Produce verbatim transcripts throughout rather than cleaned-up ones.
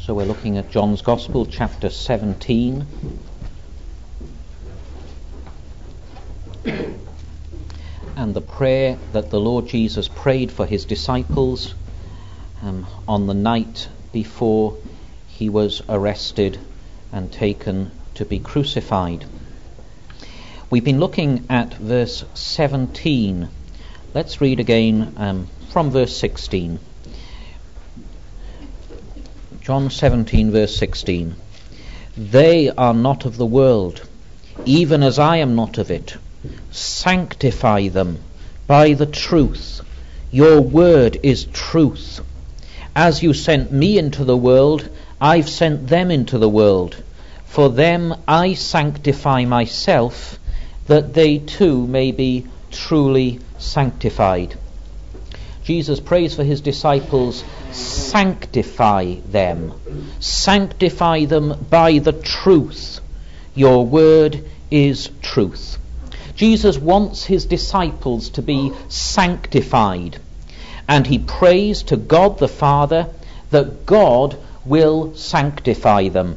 So we're looking at John's Gospel, chapter seventeen. And the prayer that the Lord Jesus prayed for his disciples um, on the night before he was arrested and taken to be crucified. We've been looking at verse seventeen. Let's read again um, from verse sixteen. John seventeen, verse sixteen. They are not of the world, even as I am not of it. Sanctify them by the truth. Your word is truth. As you sent me into the world, I've sent them into the world. For them I sanctify myself, that they too may be truly sanctified. Jesus prays for his disciples, sanctify them. Sanctify them by the truth. Your word is truth. Jesus wants his disciples to be sanctified, and he prays to God the Father that God will sanctify them.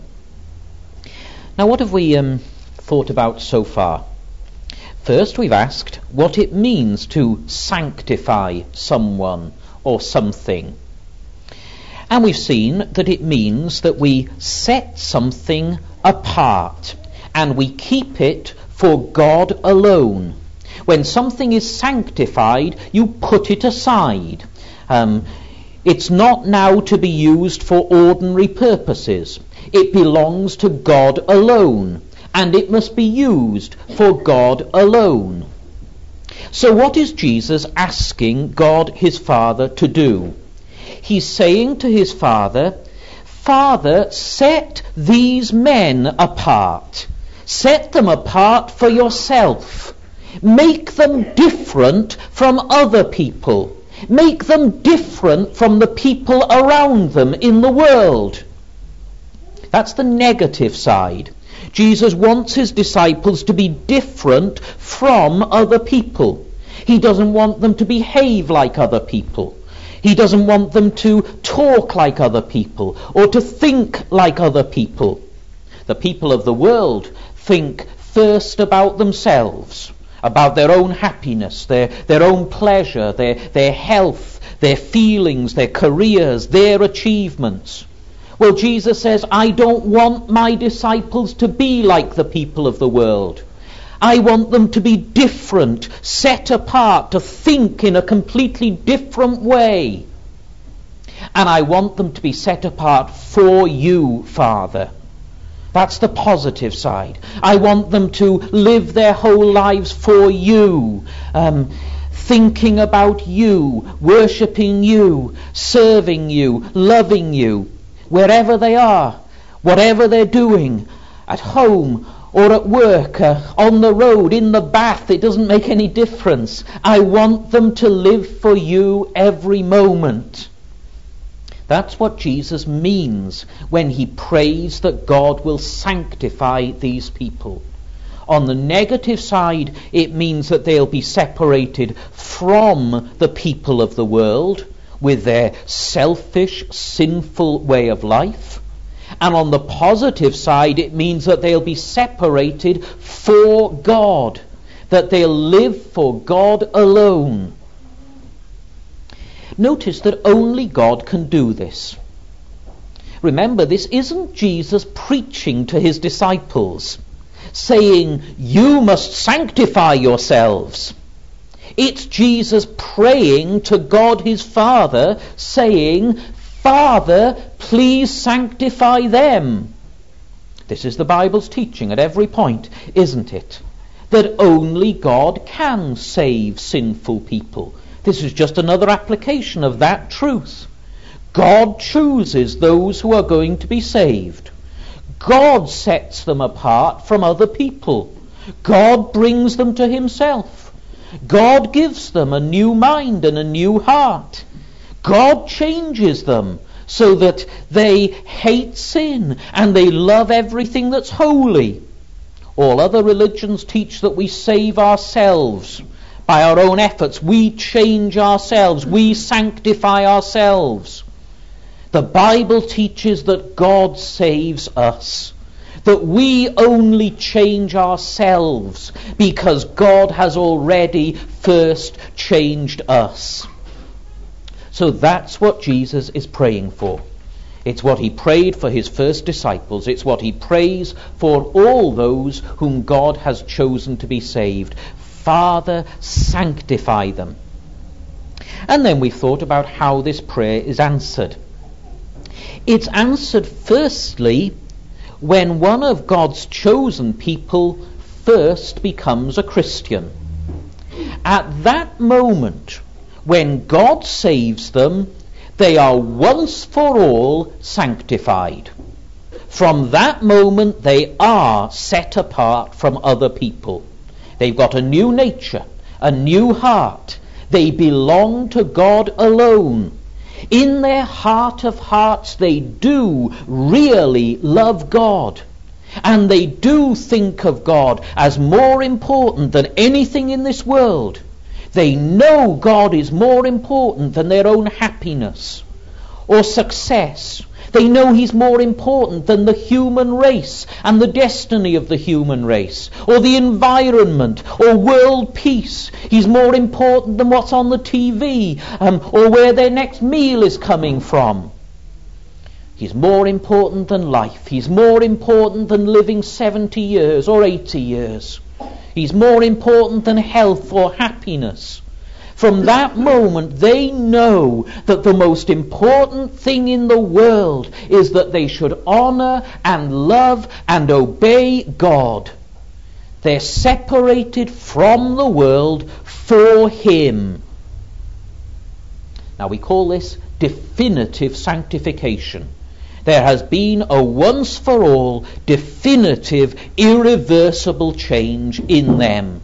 Now, what have we um, thought about so far? First, we've asked what it means to sanctify someone or something. And we've seen that it means that we set something apart and we keep it for God alone. When something is sanctified, you put it aside. Um, it's not now to be used for ordinary purposes. It belongs to God alone, and it must be used for God alone. So what is Jesus asking God his Father to do? He's saying to his Father, Father, set these men apart. Set them apart for yourself. Make them different from other people. Make them different from the people around them in the world. That's the negative side. Jesus wants his disciples to be different from other people. He doesn't want them to behave like other people. He doesn't want them to talk like other people or to think like other people. The people of the world think first about themselves, about their own happiness, their, their own pleasure, their, their health, their feelings, their careers, their achievements. Well, Jesus says, I don't want my disciples to be like the people of the world. I want them to be different, set apart, to think in a completely different way. And I want them to be set apart for you, Father. That's the positive side. I want them to live their whole lives for you, um, thinking about you, worshipping you, serving you, loving you. Wherever they are, whatever they're doing, at home or at work, uh, on the road, in the bath, it doesn't make any difference. I want them to live for you every moment. That's what Jesus means when he prays that God will sanctify these people. On the negative side, it means that they'll be separated from the people of the world, with their selfish, sinful way of life. And on the positive side, it means that they'll be separated for God, that they'll live for God alone. Notice that only God can do this. Remember, this isn't Jesus preaching to his disciples, saying, you must sanctify yourselves. It's Jesus praying to God his Father, saying, Father, please sanctify them. This is the Bible's teaching at every point, isn't it? That only God can save sinful people. This is just another application of that truth. God chooses those who are going to be saved. God sets them apart from other people. God brings them to himself. God gives them a new mind and a new heart. God changes them so that they hate sin and they love everything that's holy. All other religions teach that we save ourselves by our own efforts. We change ourselves. We sanctify ourselves. The Bible teaches that God saves us, that we only change ourselves because God has already first changed us. So that's what Jesus is praying for. It's what he prayed for his first disciples. It's what he prays for all those whom God has chosen to be saved. Father, sanctify them. And then we thought about how this prayer is answered. It's answered firstly when one of God's chosen people first becomes a Christian. At that moment, when God saves them, they are once for all sanctified. From that moment, they are set apart from other people. They've got a new nature, a new heart. They belong to God alone. In their heart of hearts, they do really love God. And they do think of God as more important than anything in this world. They know God is more important than their own happiness or success. They know he's more important than the human race and the destiny of the human race, or the environment, or world peace. He's more important than what's on the T V, um, or where their next meal is coming from. He's more important than life. He's more important than living seventy years or eighty years. He's more important than health or happiness. From that moment, they know that the most important thing in the world is that they should honor and love and obey God. They're separated from the world for him. Now we call this definitive sanctification. There has been a once for all, definitive, irreversible change in them.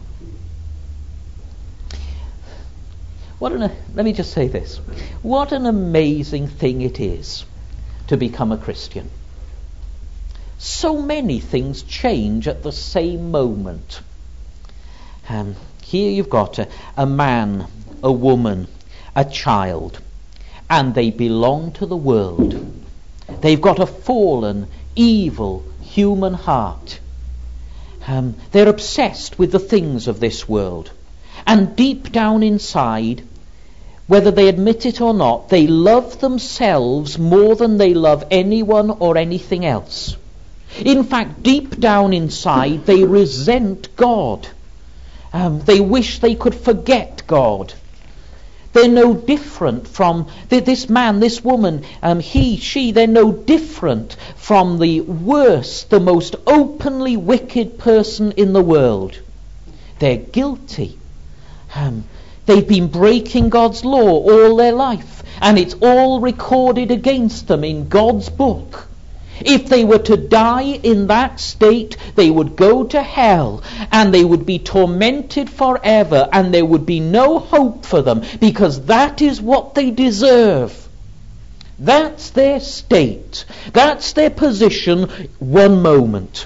What an, let me just say this. What an amazing thing it is to become a Christian. So many things change at the same moment. Um, here you've got a, a man, a woman, a child, and they belong to the world. They've got a fallen, evil, human heart. Um, they're obsessed with the things of this world. And deep down inside, whether they admit it or not, they love themselves more than they love anyone or anything else. In fact, deep down inside, they resent God. Um, they wish they could forget God. They're no different from this man, this woman, um, he, she, they're no different from the worst, the most openly wicked person in the world. They're guilty. Um, they've been breaking God's law all their life, and it's all recorded against them in God's book. If they were to die in that state, they would go to hell, and they would be tormented forever, and there would be no hope for them, because that is what they deserve. That's their state. That's their position one moment.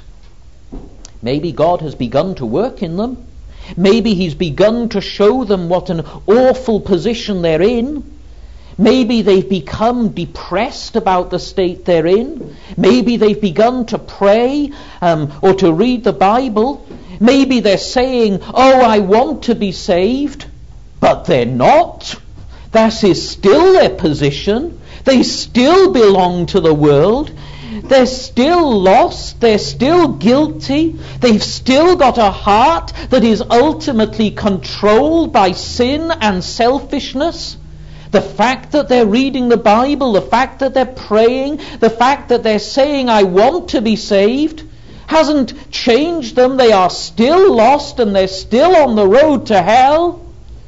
Maybe God has begun to work in them. Maybe he's begun to show them what an awful position they're in. Maybe they've become depressed about the state they're in. Maybe they've begun to pray um, or to read the Bible. Maybe they're saying, oh, I want to be saved, but they're not. That is still their position. They still belong to the world. They're still lost. They're still guilty. They've still got a heart that is ultimately controlled by sin and selfishness. The fact that they're reading the Bible, the fact that they're praying, the fact that they're saying, I want to be saved, hasn't changed them. They are still lost and they're still on the road to hell.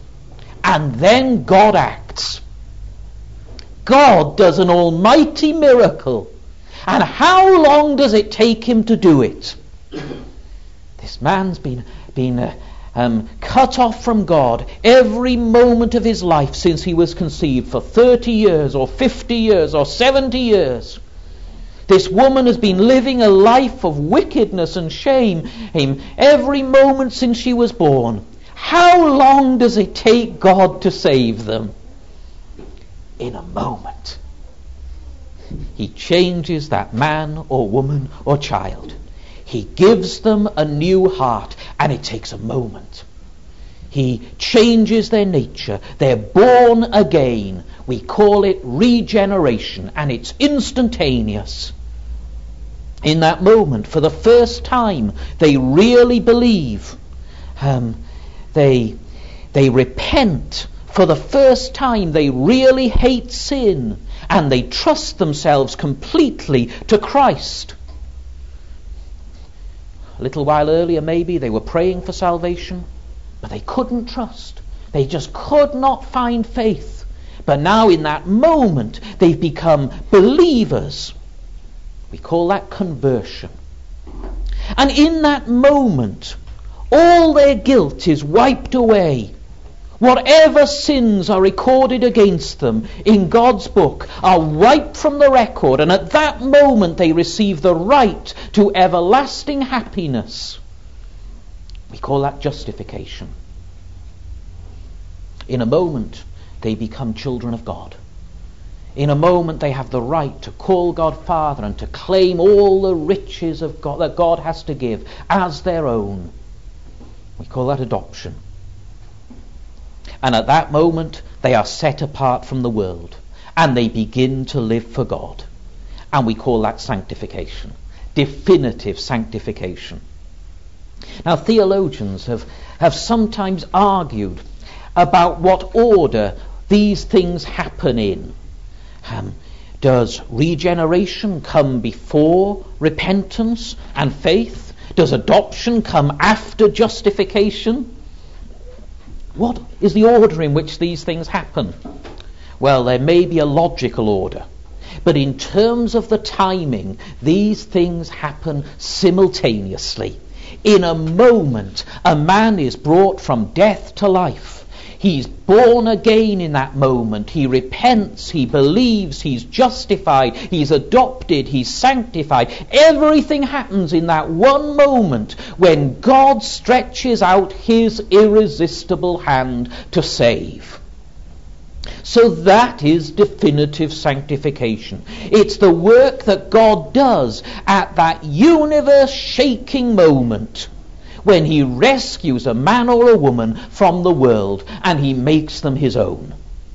And then God acts. God does an almighty miracle. And how long does it take him to do it? This man's been, been uh, um, cut off from God every moment of his life since he was conceived for thirty years or fifty years or seventy years. This woman has been living a life of wickedness and shame every moment since she was born. How long does it take God to save them? In a moment. He changes that man or woman or child. He gives them a new heart, and it takes a moment. He changes their nature. They're born again. We call it regeneration, and it's instantaneous. In that moment, for the first time, they really believe. Um, they, they repent. For the first time, they really hate sin, and they trust themselves completely to Christ. A little while earlier, maybe, they were praying for salvation, but they couldn't trust. They just could not find faith. But now in that moment, they've become believers. We call that conversion. And in that moment, all their guilt is wiped away. Whatever sins are recorded against them in God's book are wiped from the record, and at that moment they receive the right to everlasting happiness. We call that justification. In a moment, they become children of God. In a moment, they have the right to call God Father and to claim all the riches of God that God has to give as their own. We call that adoption. And at that moment, they are set apart from the world, and they begin to live for God. And we call that sanctification, definitive sanctification. Now, theologians have, have sometimes argued about what order these things happen in. Um, does regeneration come before repentance and faith? Does adoption come after justification? What is the order in which these things happen? Well, there may be a logical order, but in terms of the timing, these things happen simultaneously. In a moment, a man is brought from death to life. He's born again in that moment. He repents, he believes, he's justified, he's adopted, he's sanctified. Everything happens in that one moment when God stretches out his irresistible hand to save. So that is definitive sanctification. It's the work that God does at that universe-shaking moment when he rescues a man or a woman from the world and he makes them his own.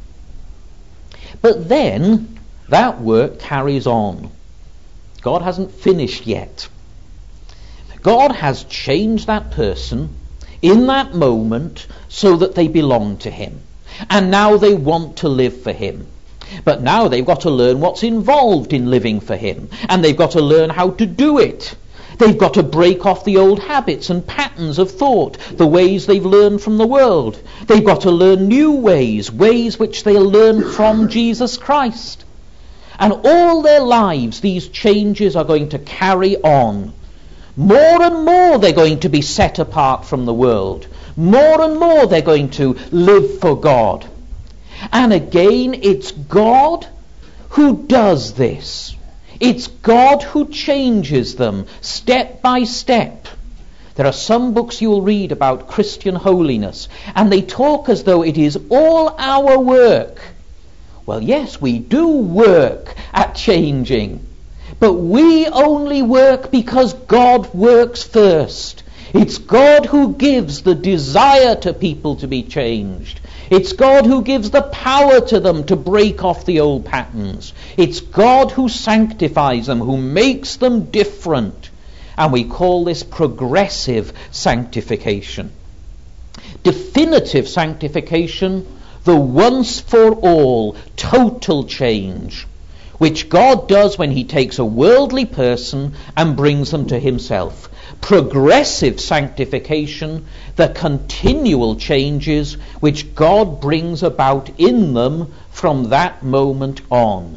But then that work carries on. God hasn't finished yet. God has changed that person in that moment so that they belong to him. And now they want to live for him. But now they've got to learn what's involved in living for him. And they've got to learn how to do it. They've got to break off the old habits and patterns of thought, the ways they've learned from the world. They've got to learn new ways, ways which they'll learn from Jesus Christ. And all their lives, these changes are going to carry on. More and more they're going to be set apart from the world. More and more they're going to live for God. And again, it's God who does this. It's God who changes them step by step. There are some books you'll read about Christian holiness, and they talk as though it is all our work. Well, yes, we do work at changing, but we only work because God works first. It's God who gives the desire to people to be changed. It's God who gives the power to them to break off the old patterns. It's God who sanctifies them, who makes them different. And we call this progressive sanctification. Definitive sanctification, the once for all, total change, which God does when he takes a worldly person and brings them to himself. Progressive sanctification, the continual changes which God brings about in them from that moment on.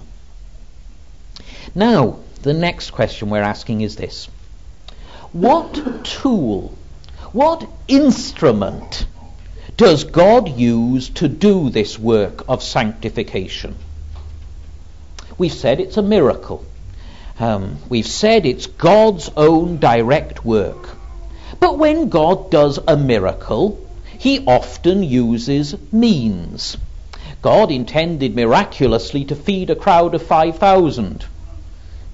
Now, the next question we're asking is this. What tool, what instrument does God use to do this work of sanctification? We've said it's a miracle. Um, we've said it's God's own direct work. But when God does a miracle, he often uses means. God intended miraculously to feed a crowd of five thousand.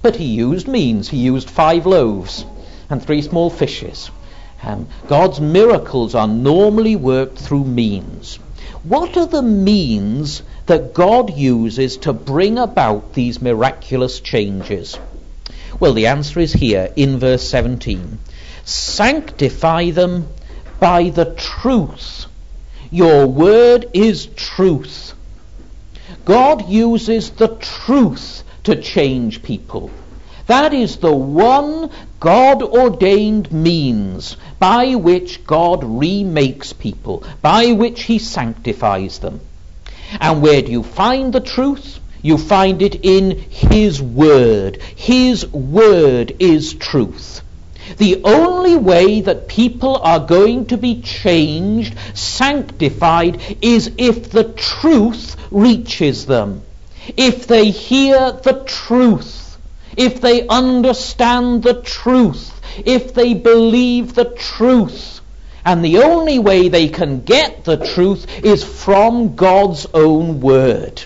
But he used means. He used five loaves and three small fishes. Um, God's miracles are normally worked through means. What are the means that God uses to bring about these miraculous changes? Well, the answer is here in verse seventeen. Sanctify them by the truth. Your word is truth. God uses the truth to change people. That is the one God-ordained means by which God remakes people, by which he sanctifies them. And where do you find the truth? You find it in his word. His word is truth. The only way that people are going to be changed, sanctified, is if the truth reaches them. If they hear the truth, if they understand the truth, if they believe the truth. And the only way they can get the truth is from God's own word.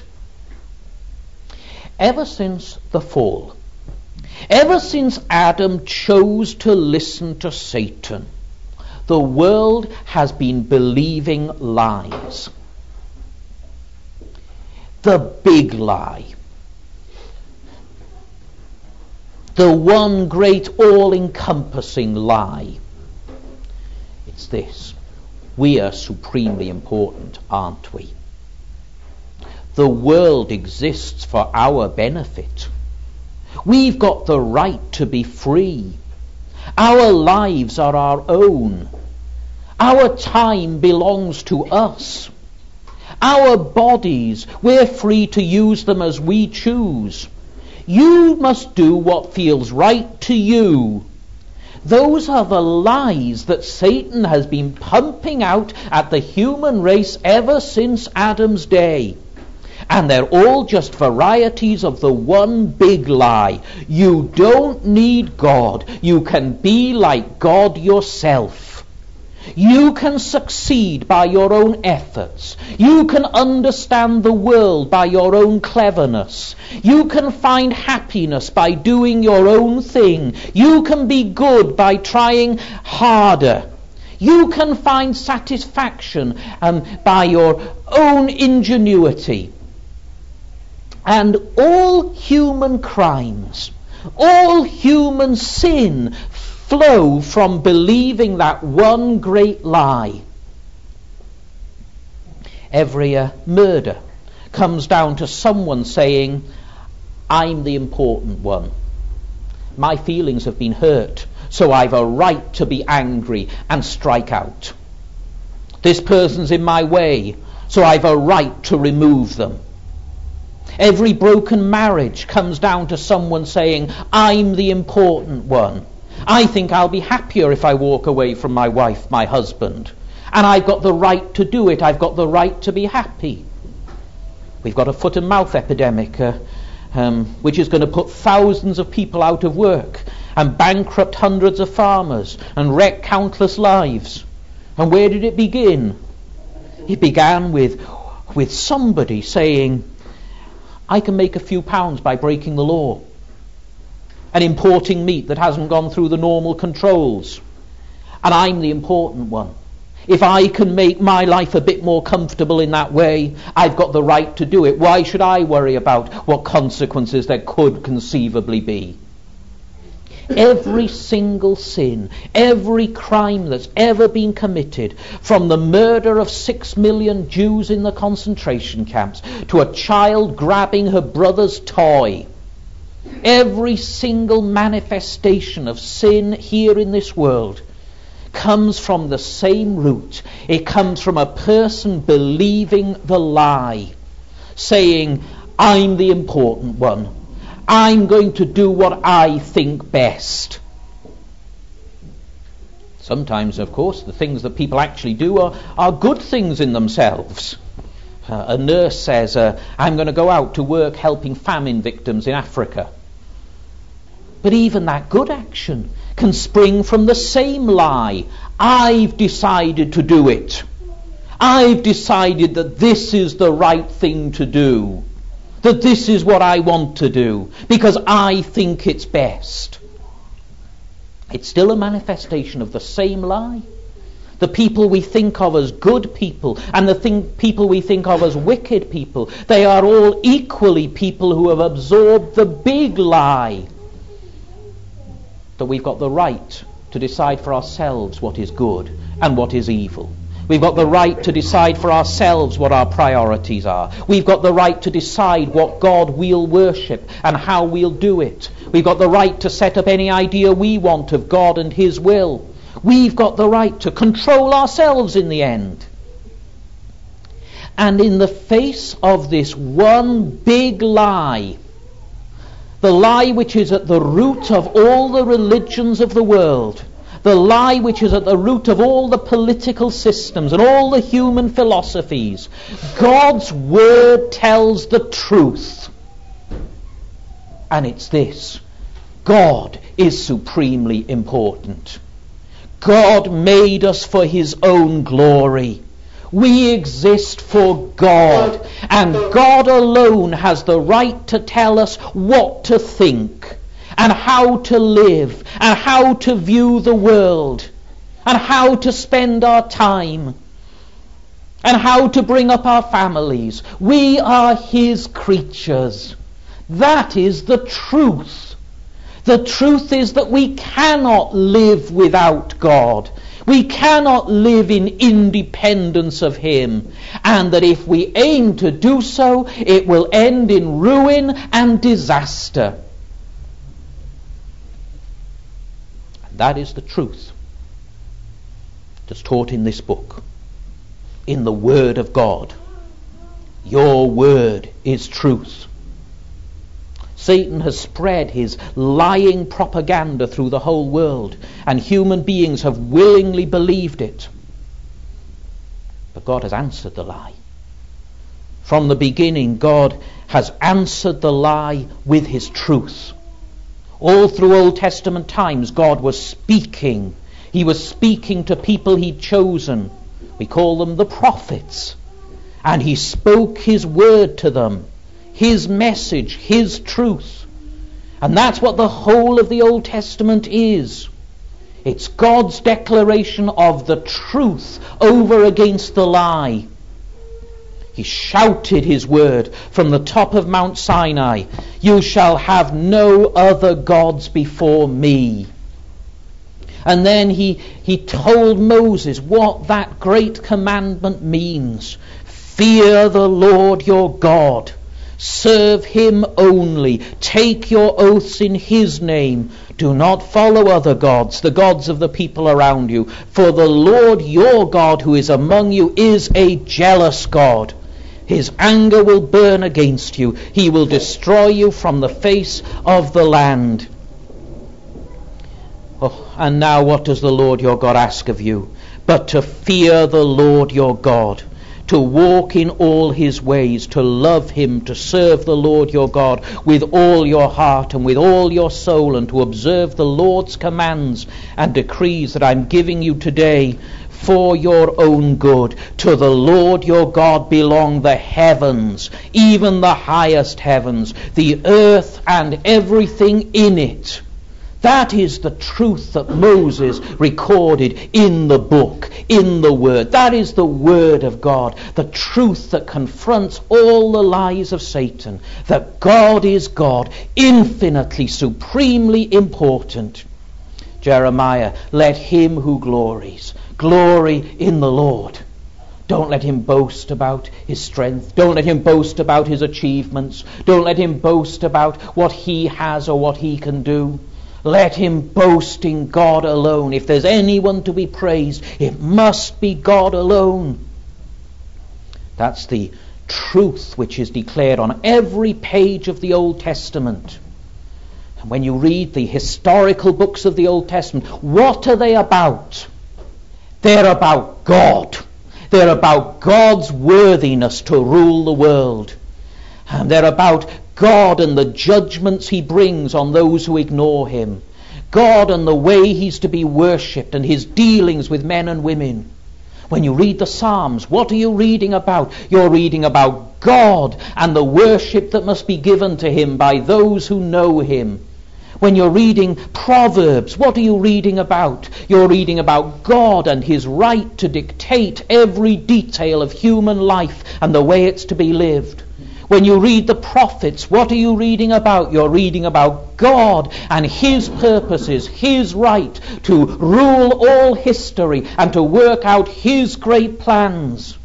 Ever since the fall, ever since Adam chose to listen to Satan, the world has been believing lies. The big lie. The one great all-encompassing lie. It's this. We are supremely important, aren't we? The world exists for our benefit. We've got the right to be free. Our lives are our own. Our time belongs to us. Our bodies, we're free to use them as we choose. You must do what feels right to you. Those are the lies that Satan has been pumping out at the human race ever since Adam's day. And they're all just varieties of the one big lie. You don't need God. You can be like God yourself. You can succeed by your own efforts. You can understand the world by your own cleverness. You can find happiness by doing your own thing. You can be good by trying harder. You can find satisfaction um, by your own ingenuity. And all human crimes, all human sin flow from believing that one great lie. Every uh, murder comes down to someone saying, I'm the important one. My feelings have been hurt, so I've a right to be angry and strike out. This person's in my way, so I've a right to remove them. Every broken marriage comes down to someone saying, I'm the important one. I think I'll be happier if I walk away from my wife, my husband. And I've got the right to do it. I've got the right to be happy. We've got a foot and mouth epidemic, uh, um, which is going to put thousands of people out of work and bankrupt hundreds of farmers and wreck countless lives. And where did it begin? It began with, with somebody saying, I can make a few pounds by breaking the law and importing meat that hasn't gone through the normal controls. And I'm the important one. If I can make my life a bit more comfortable in that way, I've got the right to do it. Why should I worry about what consequences there could conceivably be? Every single sin, every crime that's ever been committed, from the murder of six million Jews in the concentration camps to a child grabbing her brother's toy, every single manifestation of sin here in this world comes from the same root. It comes from a person believing the lie, saying, I'm the important one. I'm going to do what I think best. Sometimes, of course, the things that people actually do are, are good things in themselves. Uh, a nurse says, uh, I'm going to go out to work helping famine victims in Africa. But even that good action can spring from the same lie. I've decided to do it. I've decided that this is the right thing to do. that this is what I want to do because I think it's best. It's still a manifestation of the same lie. The people we think of as good people and the thing, people we think of as wicked people, they are all equally people who have absorbed the big lie that we've got the right to decide for ourselves what is good and what is evil. We've got the right to decide for ourselves what our priorities are. We've got the right to decide what God we'll worship and how we'll do it. We've got the right to set up any idea we want of God and His will. We've got the right to control ourselves in the end. And in the face of this one big lie, the lie which is at the root of all the religions of the world, the lie which is at the root of all the political systems and all the human philosophies, God's word tells the truth. And it's this: God is supremely important. God made us for His own glory. We exist for God, and God alone has the right to tell us what to think and how to live and how to view the world and how to spend our time and how to bring up our families. We are His creatures. That is the truth. The truth is that we cannot live without God. We cannot live in independence of Him. And that if we aim to do so, it will end in ruin and disaster. And that is the truth that's taught in this book, in the Word of God. Your word is truth. Satan has spread his lying propaganda through the whole world, and human beings have willingly believed it. But God has answered the lie. From the beginning, God has answered the lie with His truth. All through Old Testament times, God was speaking. He was speaking to people He'd chosen. We call them the prophets. And He spoke His word to them. His message, His truth. And that's what the whole of the Old Testament is. It's God's declaration of the truth over against the lie. He shouted His word from the top of Mount Sinai. You shall have no other gods before me. And then he, he told Moses what that great commandment means. Fear the Lord your God. Serve Him only. Take your oaths in His name. Do not follow other gods, the gods of the people around you. For the Lord your God who is among you is a jealous God. His anger will burn against you. He will destroy you from the face of the land. Oh, and now what does the Lord your God ask of you? But to fear the Lord your God, to walk in all His ways, to love Him, to serve the Lord your God with all your heart and with all your soul, and to observe the Lord's commands and decrees that I'm giving you today for your own good. To the Lord your God belong the heavens, even the highest heavens, the earth and everything in it. That is the truth that Moses recorded in the book, in the Word. That is the Word of God, the truth that confronts all the lies of Satan, that God is God, infinitely, supremely important. Jeremiah, let him who glories, glory in the Lord. Don't let him boast about his strength. Don't let him boast about his achievements. Don't let him boast about what he has or what he can do. Let him boast in God alone. If there's anyone to be praised, it must be God alone. That's the truth which is declared on every page of the Old Testament. And when you read the historical books of the Old Testament, what are they about? They're about God. They're about God's worthiness to rule the world. And they're about God and the judgments He brings on those who ignore Him. God and the way He's to be worshipped and His dealings with men and women. When you read the Psalms, what are you reading about? You're reading about God and the worship that must be given to him by those who know him. When you're reading Proverbs, what are you reading about? You're reading about God and his right to dictate every detail of human life and the way it's to be lived. When you read the prophets, what are you reading about? You're reading about God and his purposes, his right to rule all history and to work out his great plans.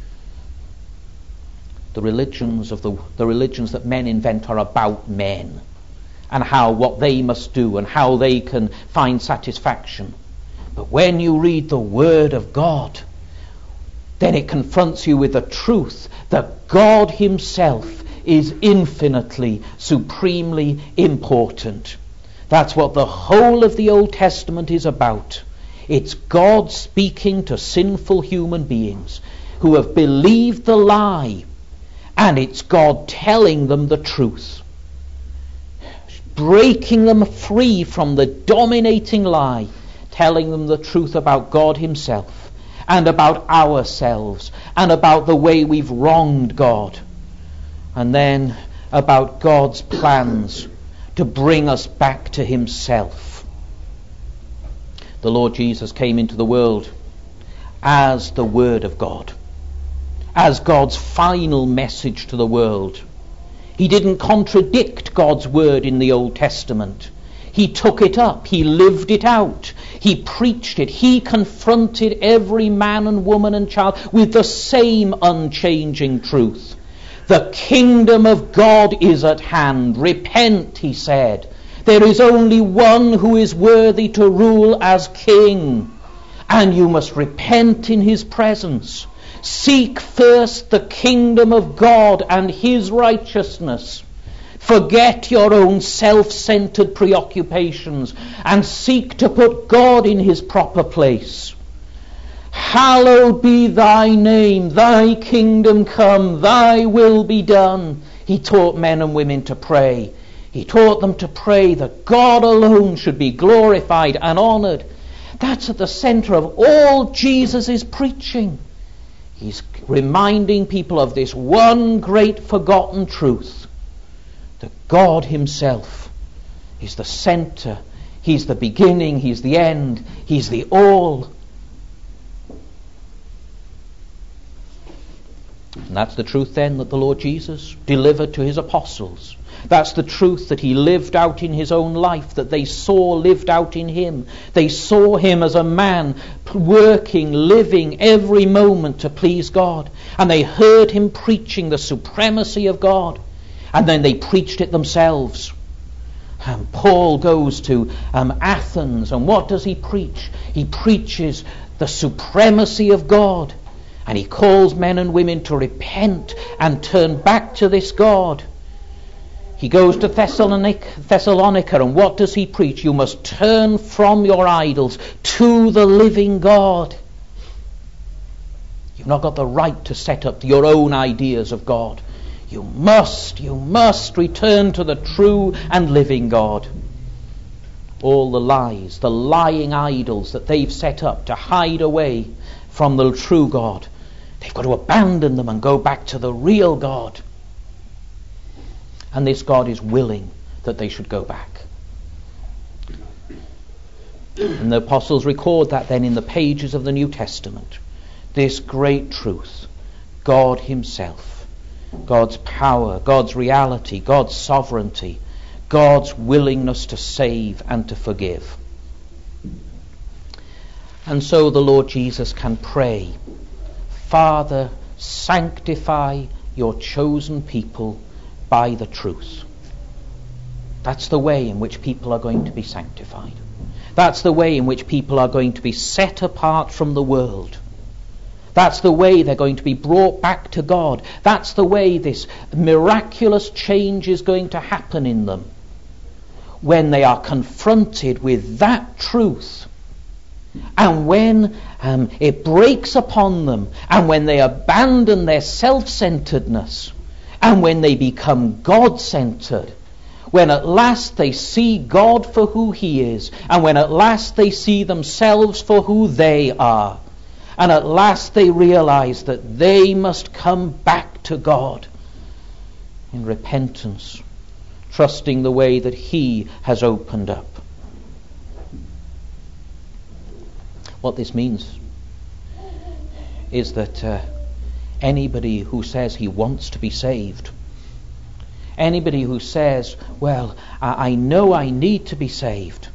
The religions of the, the religions that men invent are about men, and how what they must do and how they can find satisfaction. But when you read the Word of God, then it confronts you with the truth that God himself is infinitely, supremely important. That's what the whole of the Old Testament is about. It's God speaking to sinful human beings who have believed the lie, and it's God telling them the truth, breaking them free from the dominating lie, telling them the truth about God himself and about ourselves and about the way we've wronged God, and then about God's plans to bring us back to himself. The Lord Jesus came into the world as the Word of God, as God's final message to the world. He didn't contradict God's word in the Old Testament. He took it up. He lived it out. He preached it. He confronted every man and woman and child with the same unchanging truth. The kingdom of God is at hand. Repent, he said. There is only one who is worthy to rule as king, and you must repent in his presence. Seek first the kingdom of God and his righteousness. Forget your own self-centered preoccupations and seek to put God in his proper place. Hallowed be thy name, thy kingdom come, thy will be done. He taught men and women to pray. He taught them to pray that God alone should be glorified and honored. That's at the center of all Jesus is preaching. He's reminding people of this one great forgotten truth, that God himself is the center, he's the beginning, he's the end, he's the all. And that's the truth then that the Lord Jesus delivered to his apostles. That's the truth that he lived out in his own life, that they saw lived out in him. They saw him as a man working, living every moment to please God. And they heard him preaching the supremacy of God. And then they preached it themselves. And Paul goes to um, Athens, and what does he preach? He preaches the supremacy of God. And he calls men and women to repent and turn back to this God. He goes to Thessalonica, Thessalonica, and what does he preach? You must turn from your idols to the living God. You've not got the right to set up your own ideas of God. You must, you must return to the true and living God. All the lies, the lying idols that they've set up to hide away from the true God, they've got to abandon them and go back to the real God. And this God is willing that they should go back. And the apostles record that then in the pages of the New Testament. This great truth, God himself, God's power, God's reality, God's sovereignty, God's willingness to save and to forgive. And so the Lord Jesus can pray, Father, sanctify your chosen people by the truth. That's the way in which people are going to be sanctified. That's the way in which people are going to be set apart from the world. That's the way they're going to be brought back to God. That's the way this miraculous change is going to happen in them. When they are confronted with that truth, and when um, it breaks upon them, and when they abandon their self-centeredness, and when they become God-centered, when at last they see God for who he is, and when at last they see themselves for who they are, And at last they realize that they must come back to God in repentance, trusting the way that He has opened up. What this means is that uh, anybody who says he wants to be saved, anybody who says, well, I, I know I need to be saved,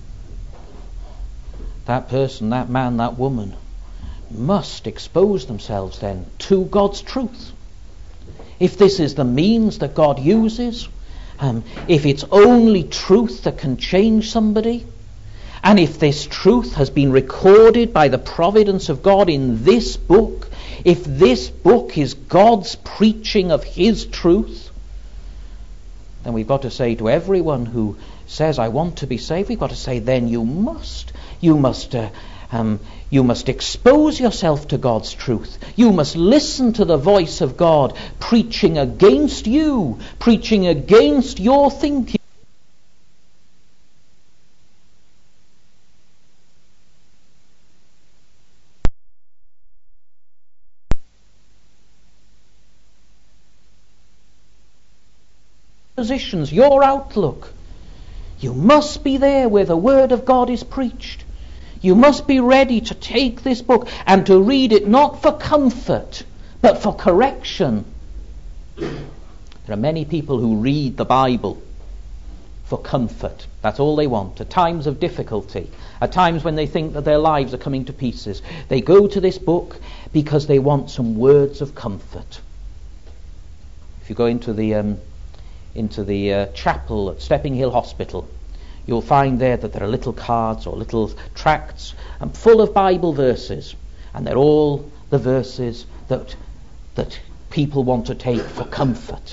that person, that man, that woman must expose themselves then to God's truth. If this is the means that God uses, um, if it's only truth that can change somebody, and if this truth has been recorded by the providence of God in this book, if this book is God's preaching of His truth, then we've got to say to everyone who says, I want to be saved, we've got to say, then you must. You must uh, um, you must expose yourself to God's truth. You must listen to the voice of God preaching against you, preaching against your thinking. Positions, your outlook. You must be there where the Word of God is preached. You must be ready to take this book and to read it not for comfort, but for correction. There are many people who read the Bible for comfort. That's all they want. At times of difficulty, at times when they think that their lives are coming to pieces, they go to this book because they want some words of comfort. If you go into the um, into the uh, chapel at Stepping Hill Hospital, you'll find there that there are little cards or little tracts um, full of Bible verses, and they're all the verses that that people want to take for comfort.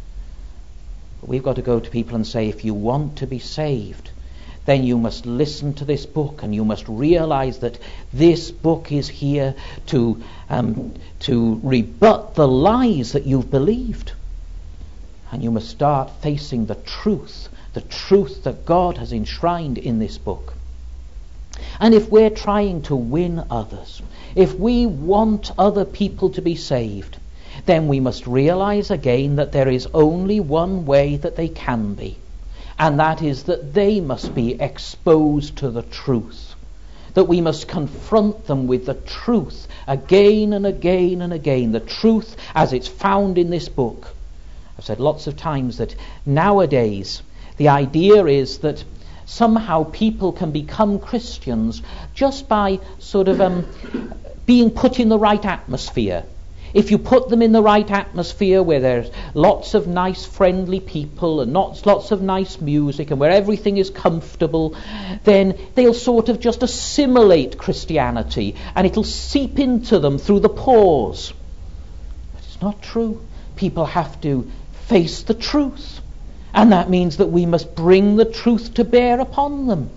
But we've got to go to people and say, if you want to be saved, then you must listen to this book, and you must realize that this book is here to um, to rebut the lies that you've believed. And you must start facing the truth, the truth that God has enshrined in this book. And if we're trying to win others, if we want other people to be saved, then we must realize again that there is only one way that they can be, and that is that they must be exposed to the truth. That we must confront them with the truth again and again and again, the truth as it's found in this book. I've said lots of times that nowadays the idea is that somehow people can become Christians just by sort of um, being put in the right atmosphere. If you put them in the right atmosphere where there's lots of nice friendly people and lots, lots of nice music and where everything is comfortable, then they'll sort of just assimilate Christianity and it'll seep into them through the pores. But it's not true. People have to face the truth, and that means that we must bring the truth to bear upon them.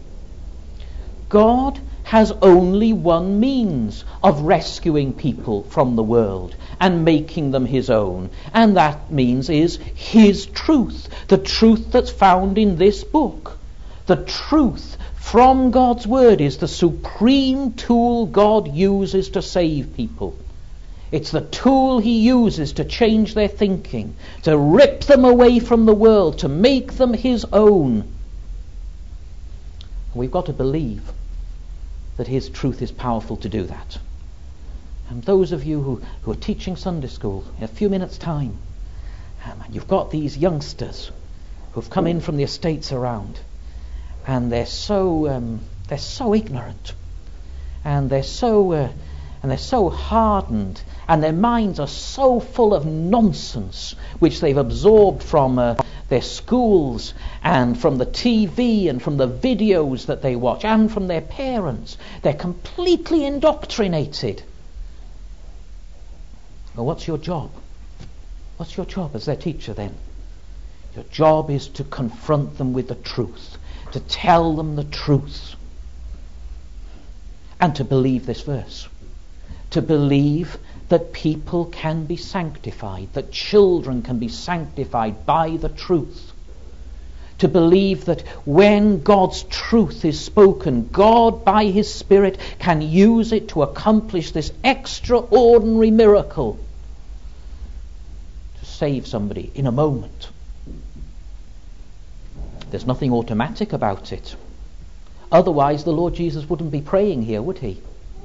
God has only one means of rescuing people from the world and making them His own, and that means is His truth, the truth that's found in this book. The truth from God's Word is the supreme tool God uses to save people. It's the tool He uses to change their thinking, to rip them away from the world, to make them His own. We've got to believe that His truth is powerful to do that. And those of you who, who are teaching Sunday school in a few minutes' time, um, and you've got these youngsters who've come in from the estates around, and they're so um, they're so ignorant, and they're so uh, and they're so hardened, and their minds are so full of nonsense which they've absorbed from uh, their schools and from the T V and from the videos that they watch and from their parents. They're completely indoctrinated. Well, what's your job? What's your job as their teacher then? Your job is to confront them with the truth, to tell them the truth, and to believe this verse. To believe that people can be sanctified, that children can be sanctified by the truth. to believe that when God's truth is spoken, God by his Spirit can use it to accomplish this extraordinary miracle to save somebody in a moment. There's nothing automatic about it. Otherwise the Lord Jesus wouldn't be praying here, would he?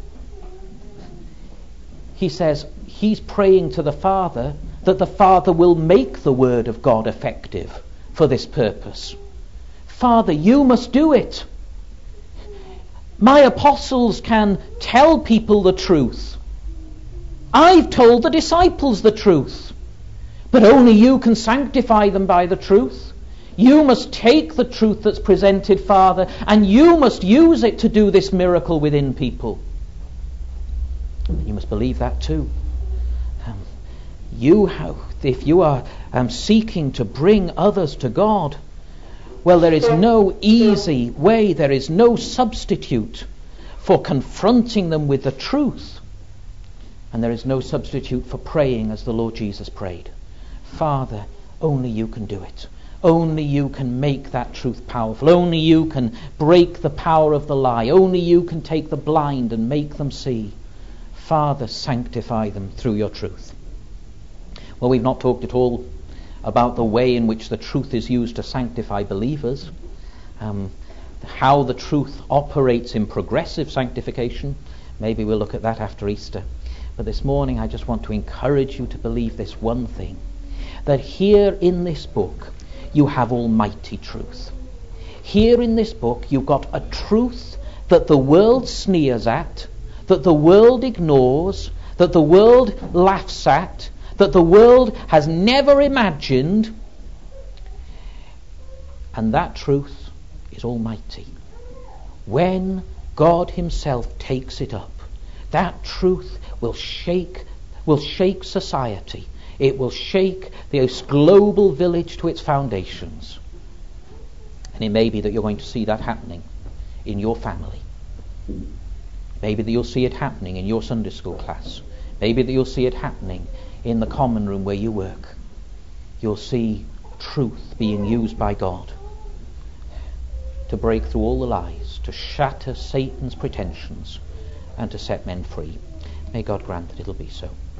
He says he's praying to the Father that the Father will make the Word of God effective for this purpose. Father, you must do it. My apostles can tell people the truth. I've told the disciples the truth. But only you can sanctify them by the truth. You must take the truth that's presented, Father, and you must use it to do this miracle within people. You must believe that too. Um, you have, if you are um, seeking to bring others to God, well, there is no easy way, there is no substitute for confronting them with the truth. And there is no substitute for praying as the Lord Jesus prayed. Father, only you can do it. Only you can make that truth powerful. Only you can break the power of the lie. Only you can take the blind and make them see. Father, sanctify them through your truth. Well, we've not talked at all about the way in which the truth is used to sanctify believers. Um, how the truth operates in progressive sanctification. Maybe we'll look at that after Easter. But this morning I just want to encourage you to believe this one thing. That here in this book you have almighty truth. Here in this book you've got a truth that the world sneers at, that the world ignores, that the world laughs at, that the world has never imagined. And that truth is almighty. When God himself takes it up, that truth will shake, will shake society. It will shake this global village to its foundations. And it may be that you're going to see that happening in your family. Maybe that you'll see it happening in your Sunday school class. Maybe that you'll see it happening in the common room where you work. You'll see truth being used by God to break through all the lies, to shatter Satan's pretensions, and to set men free. May God grant that it'll be so.